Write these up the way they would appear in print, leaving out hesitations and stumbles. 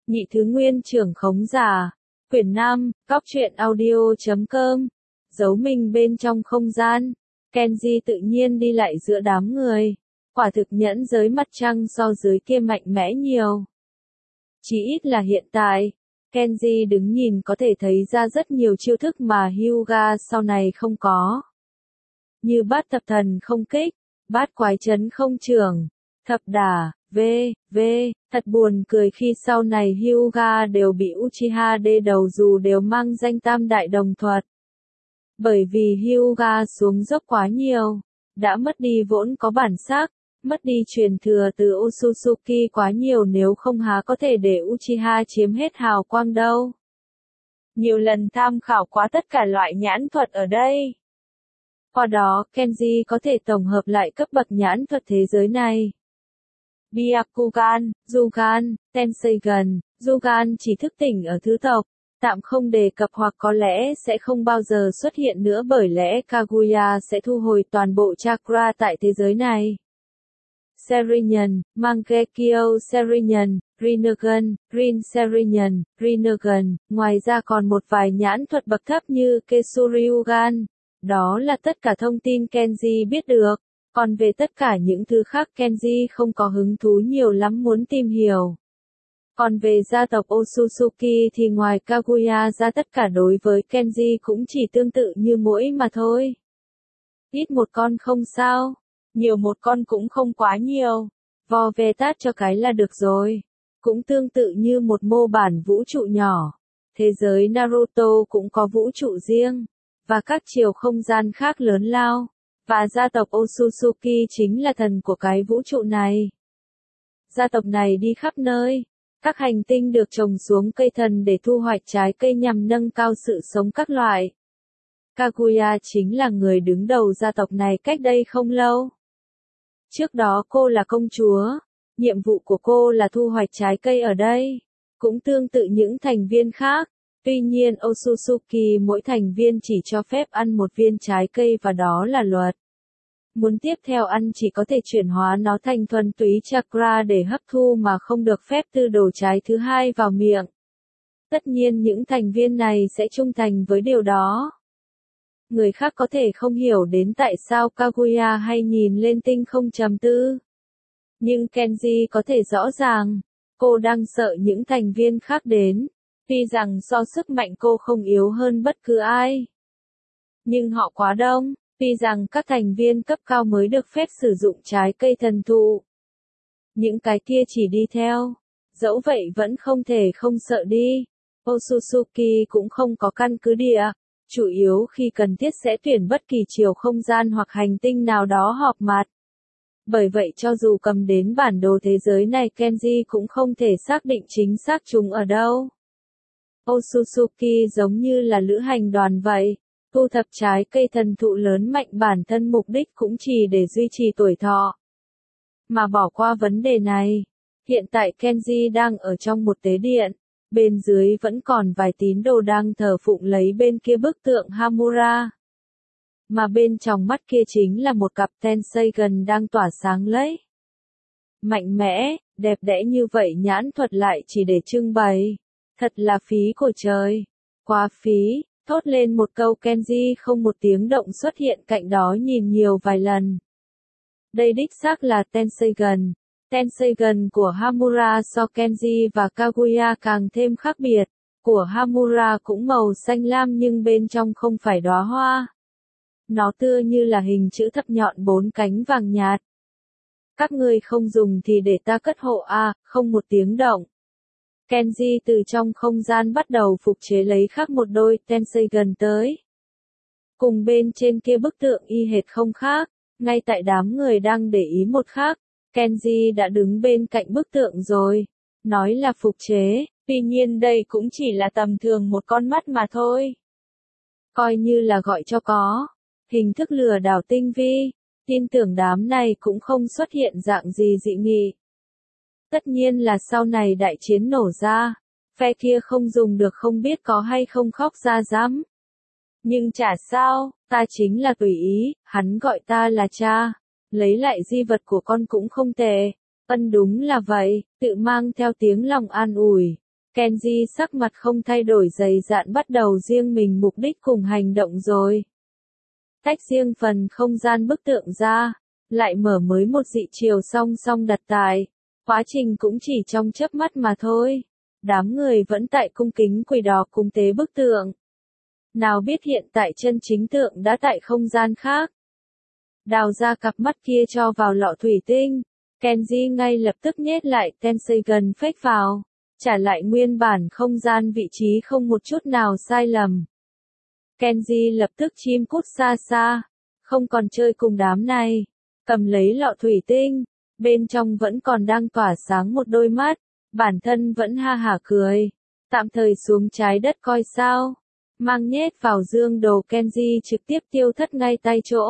Nhị thứ nguyên trưởng khống giả. Quyển 5, Góc truyện audio.com. Giấu mình bên trong không gian. Kenji tự nhiên đi lại giữa đám người. Quả thực nhẫn giới mặt trăng so dưới kia mạnh mẽ nhiều. Chỉ ít là hiện tại, Kenji đứng nhìn có thể thấy ra rất nhiều chiêu thức mà Hyuga sau này không có. Như bát thập thần không kích, bát quái chấn không trưởng, thập đả, thật buồn cười khi sau này Hyuga đều bị Uchiha đê đầu dù đều mang danh tam đại đồng thuật. Bởi vì Hyuga xuống dốc quá nhiều, đã mất đi vốn có bản sắc, mất đi truyền thừa từ Otsutsuki quá nhiều nếu không há có thể để Uchiha chiếm hết hào quang đâu. Nhiều lần tham khảo quá tất cả loại nhãn thuật ở đây. Qua đó, Kenji có thể tổng hợp lại cấp bậc nhãn thuật thế giới này. Byakugan, Jugan, Tenseigan, Jugan chỉ thức tỉnh ở thứ tộc, tạm không đề cập hoặc có lẽ sẽ không bao giờ xuất hiện nữa bởi lẽ Kaguya sẽ thu hồi toàn bộ chakra tại thế giới này. Sharingan, Mangekyo Sharingan, Rinnegan, Rin Sharingan, Rinnegan, ngoài ra còn một vài nhãn thuật bậc thấp như Kesuryugan. Đó là tất cả thông tin Kenji biết được, còn về tất cả những thứ khác Kenji không có hứng thú nhiều lắm muốn tìm hiểu. Còn về gia tộc Otsutsuki thì ngoài Kaguya ra tất cả đối với Kenji cũng chỉ tương tự như muỗi mà thôi. Ít một con không sao, nhiều một con cũng không quá nhiều, vò về tát cho cái là được rồi. Cũng tương tự như một mô bản vũ trụ nhỏ, thế giới Naruto cũng có vũ trụ riêng, và các chiều không gian khác lớn lao, và gia tộc Otsutsuki chính là thần của cái vũ trụ này. Gia tộc này đi khắp nơi, các hành tinh được trồng xuống cây thần để thu hoạch trái cây nhằm nâng cao sự sống các loại. Kaguya chính là người đứng đầu gia tộc này cách đây không lâu. Trước đó cô là công chúa, nhiệm vụ của cô là thu hoạch trái cây ở đây, cũng tương tự những thành viên khác. Tuy nhiên Otsutsuki mỗi thành viên chỉ cho phép ăn một viên trái cây và đó là luật. Muốn tiếp theo ăn chỉ có thể chuyển hóa nó thành thuần túy chakra để hấp thu mà không được phép tư đổ trái thứ hai vào miệng. Tất nhiên những thành viên này sẽ trung thành với điều đó. Người khác có thể không hiểu đến tại sao Kaguya hay nhìn lên tinh không trầm tư. Nhưng Kenji có thể rõ ràng, cô đang sợ những thành viên khác đến. Tuy rằng so sức mạnh cô không yếu hơn bất cứ ai. Nhưng họ quá đông, tuy rằng các thành viên cấp cao mới được phép sử dụng trái cây thần thụ. Những cái kia chỉ đi theo, dẫu vậy vẫn không thể không sợ đi. Otsutsuki cũng không có căn cứ địa, chủ yếu khi cần thiết sẽ tuyển bất kỳ chiều không gian hoặc hành tinh nào đó họp mặt. Bởi vậy cho dù cầm đến bản đồ thế giới này Kenji cũng không thể xác định chính xác chúng ở đâu. Otsutsuki giống như là lữ hành đoàn vậy, thu thập trái cây thần thụ lớn mạnh bản thân mục đích cũng chỉ để duy trì tuổi thọ. Mà bỏ qua vấn đề này, hiện tại Kenji đang ở trong một tế điện, bên dưới vẫn còn vài tín đồ đang thờ phụng lấy bên kia bức tượng Hamura. Mà bên trong mắt kia chính là một cặp Tenseigan đang tỏa sáng lấy. Mạnh mẽ, đẹp đẽ như vậy nhãn thuật lại chỉ để trưng bày. Thật là phí của trời. Quá phí, thốt lên một câu Kenji không một tiếng động xuất hiện cạnh đó nhìn nhiều vài lần. Đây đích xác là Tenseigan. Tenseigan của Hamura so Kenji và Kaguya càng thêm khác biệt. Của Hamura cũng màu xanh lam nhưng bên trong không phải đóa hoa. Nó tựa như là hình chữ thập nhọn 4 cánh vàng nhạt. Các ngươi không dùng thì để ta cất hộ à, không một tiếng động. Kenji từ trong không gian bắt đầu phục chế lấy khác một đôi Tenseigan tới. Cùng bên trên kia bức tượng y hệt không khác, ngay tại đám người đang để ý một khác, Kenji đã đứng bên cạnh bức tượng rồi. Nói là phục chế, tuy nhiên đây cũng chỉ là tầm thường một con mắt mà thôi. Coi như là gọi cho có. Hình thức lừa đảo tinh vi, tin tưởng đám này cũng không xuất hiện dạng gì dị nghị. Tất nhiên là sau này đại chiến nổ ra, phe kia không dùng được không biết có hay không khóc ra dám. Nhưng chả sao, ta chính là tùy ý, hắn gọi ta là cha, lấy lại di vật của con cũng không tệ. Đúng là vậy, tự mang theo tiếng lòng an ủi. Kenji sắc mặt không thay đổi dày dạn bắt đầu riêng mình mục đích cùng hành động rồi. Tách riêng phần không gian bức tượng ra, lại mở mới một dị chiều song song đặt tại. Quá trình cũng chỉ trong chớp mắt mà thôi. Đám người vẫn tại cung kính quỳ đỏ cúng tế bức tượng. Nào biết hiện tại chân chính tượng đã tại không gian khác. Đào ra cặp mắt kia cho vào lọ thủy tinh. Kenji ngay lập tức nhét lại Tensegan phách vào. Trả lại nguyên bản không gian vị trí không một chút nào sai lầm. Kenji lập tức chim cút xa xa. Không còn chơi cùng đám này. Cầm lấy lọ thủy tinh. Bên trong vẫn còn đang tỏa sáng một đôi mắt. Bản thân vẫn ha hả cười. Tạm thời xuống trái đất coi sao. Mang nhét vào dương đồ Kenji trực tiếp tiêu thất ngay tại chỗ.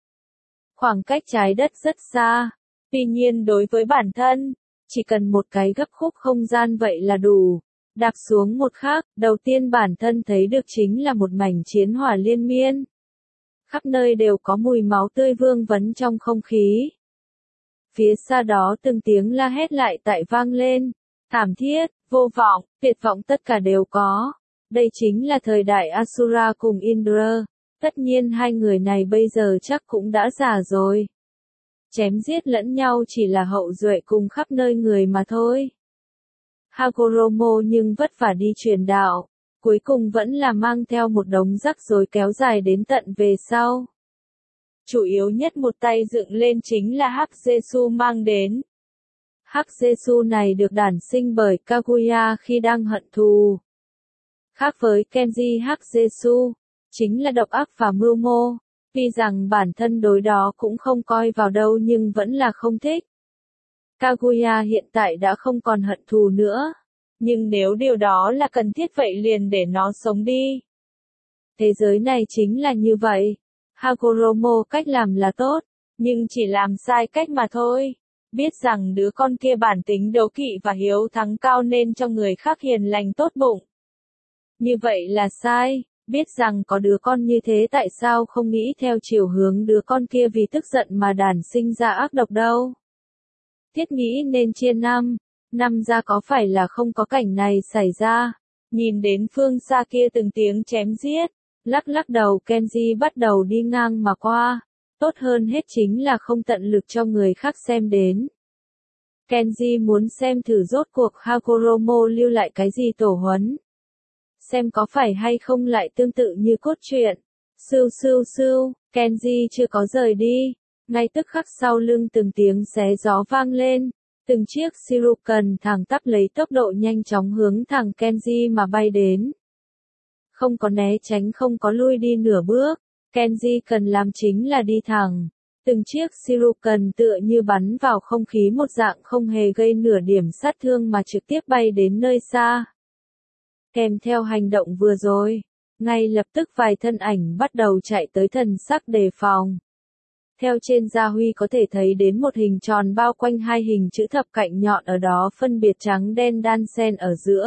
Khoảng cách trái đất rất xa. Tuy nhiên đối với bản thân, chỉ cần một cái gấp khúc không gian vậy là đủ. Đạp xuống một khắc, đầu tiên bản thân thấy được chính là một mảnh chiến hỏa liên miên. Khắp nơi đều có mùi máu tươi vương vấn trong không khí. Phía xa đó từng tiếng la hét lại tại vang lên. Thảm thiết, vô vọng, tuyệt vọng tất cả đều có. Đây chính là thời đại Asura cùng Indra. Tất nhiên hai người này bây giờ chắc cũng đã già rồi. Chém giết lẫn nhau chỉ là hậu duệ cùng khắp nơi người mà thôi. Hagoromo nhưng vất vả đi truyền đạo, cuối cùng vẫn là mang theo một đống rắc rối kéo dài đến tận về sau. Chủ yếu nhất một tay dựng lên chính là Hắc Jesu mang đến. Hắc Jesu này được đản sinh bởi Kaguya khi đang hận thù. Khác với Kenji, Hắc Jesu chính là độc ác và mưu mô. Tuy rằng bản thân đối đó cũng không coi vào đâu nhưng vẫn là không thích. Kaguya hiện tại đã không còn hận thù nữa. Nhưng nếu điều đó là cần thiết vậy liền để nó sống đi. Thế giới này chính là như vậy. Hagoromo cách làm là tốt, nhưng chỉ làm sai cách mà thôi. Biết rằng đứa con kia bản tính đố kỵ và hiếu thắng cao nên cho người khác hiền lành tốt bụng. Như vậy là sai. Biết rằng có đứa con như thế tại sao không nghĩ theo chiều hướng đứa con kia vì tức giận mà đản sinh ra ác độc đâu. Thiết nghĩ nên chia năm ra có phải là không có cảnh này xảy ra. Nhìn đến phương xa kia từng tiếng chém giết, lắc đầu Kenji bắt đầu đi ngang mà qua. Tốt hơn hết chính là không tận lực cho người khác xem đến. Kenji muốn xem thử rốt cuộc Hagoromo lưu lại cái gì tổ huấn. Xem có phải hay không lại tương tự như cốt truyện. Sưu, Kenji chưa có rời đi. Ngay tức khắc sau lưng từng tiếng xé gió vang lên. Từng chiếc Shuriken thẳng tắp lấy tốc độ nhanh chóng hướng thẳng Kenji mà bay đến. Không có né tránh không có lui đi nửa bước. Kenji cần làm chính là đi thẳng. Từng chiếc Shuriken tựa như bắn vào không khí một dạng không hề gây nửa điểm sát thương mà trực tiếp bay đến nơi xa. Kèm theo hành động vừa rồi, ngay lập tức vài thân ảnh bắt đầu chạy tới thần sắc đề phòng. Theo trên gia huy có thể thấy đến một hình tròn bao quanh hai hình chữ thập cạnh nhọn ở đó phân biệt trắng đen đan xen ở giữa.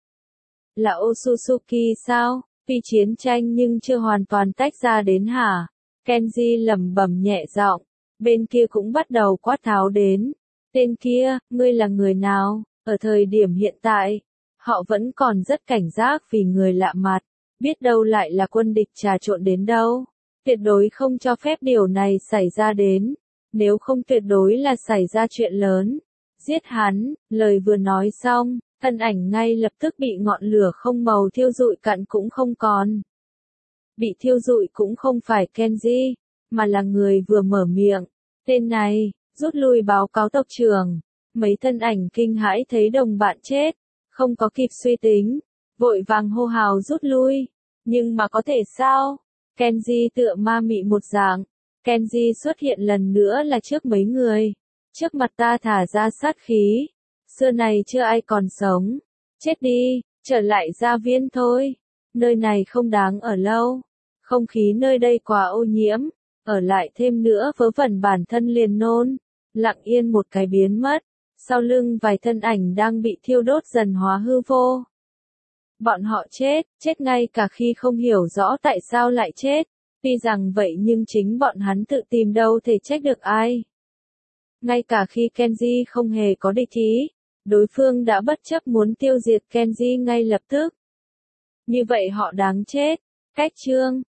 Là Otsutsuki sao? Tuy chiến tranh nhưng chưa hoàn toàn tách ra đến hả? Kenji lẩm bẩm nhẹ giọng, bên kia cũng bắt đầu quát tháo đến. Tên kia, ngươi là người nào? Ở thời điểm hiện tại, họ vẫn còn rất cảnh giác vì người lạ mặt, biết đâu lại là quân địch trà trộn đến đâu. Tuyệt đối không cho phép điều này xảy ra đến, nếu không tuyệt đối là xảy ra chuyện lớn. Giết hắn, lời vừa nói xong, thân ảnh ngay lập tức bị ngọn lửa không màu thiêu rụi cặn cũng không còn. Bị thiêu rụi cũng không phải Kenji, mà là người vừa mở miệng. Tên này, rút lui báo cáo tộc trưởng. Mấy thân ảnh kinh hãi thấy đồng bạn chết, không có kịp suy tính, vội vàng hô hào rút lui. Nhưng mà có thể sao? Kenji tựa ma mị một dạng. Kenji xuất hiện lần nữa là trước mấy người. Trước mặt ta thả ra sát khí. Xưa này chưa ai còn sống. Chết đi, trở lại gia viên thôi. Nơi này không đáng ở lâu. Không khí nơi đây quá ô nhiễm. Ở lại thêm nữa vớ vẩn bản thân liền nôn. Lặng yên một cái biến mất. Sau lưng vài thân ảnh đang bị thiêu đốt dần hóa hư vô. Bọn họ chết ngay cả khi không hiểu rõ tại sao lại chết. Tuy rằng vậy nhưng chính bọn hắn tự tìm đâu thể trách được ai. Ngay cả khi Kenji không hề có địch ý, Đối phương đã bất chấp muốn tiêu diệt Kenji ngay lập tức. Như vậy họ đáng chết. Cách chương